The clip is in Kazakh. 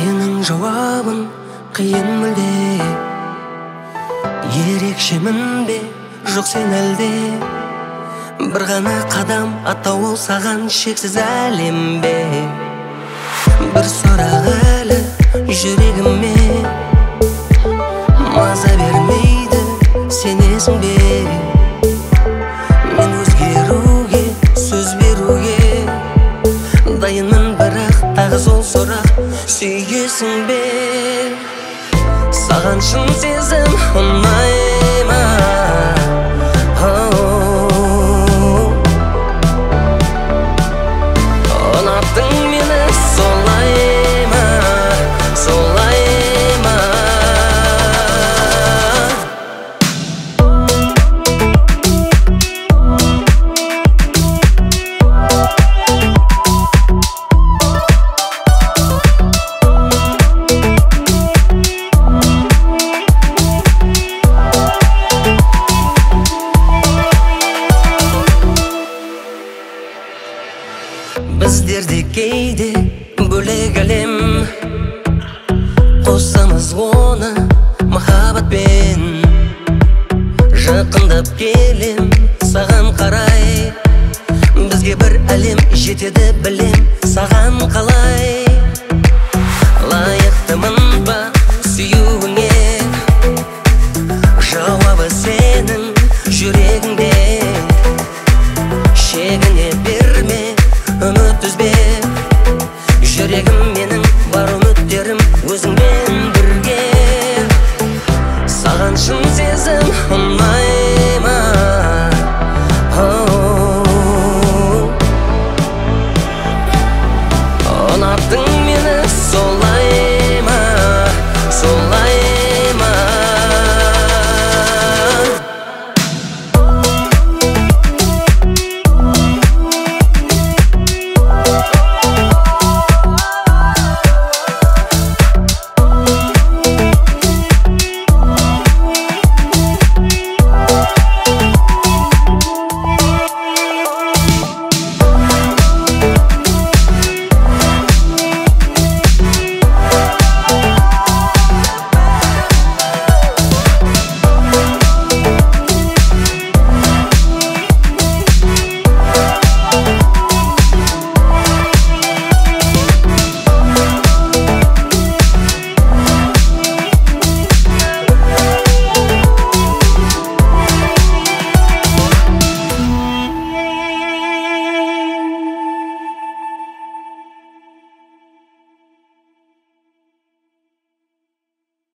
сенің жауабың қиын мүлде. Ерекшемін бе, жоқ сен әлде? Бір ғана қадам аттау ол саған шексіз әлем бе? Бір сұрақ әлі жүрегіме маза бермейді, сенесің бе? Мен өзгеруге, сөз беруге дайынмын, бірақ тағы сол сұрақ: сүйесің бе? Саған шын сезім ұнай ма? Ұнаттың мені солай ма, солай ма? Біздерде кейде бөлек әлем, қосамыз оны махаббатпен. Жақындап келем саған қарай, бізге бір әлем жетеді білем, саған қалай.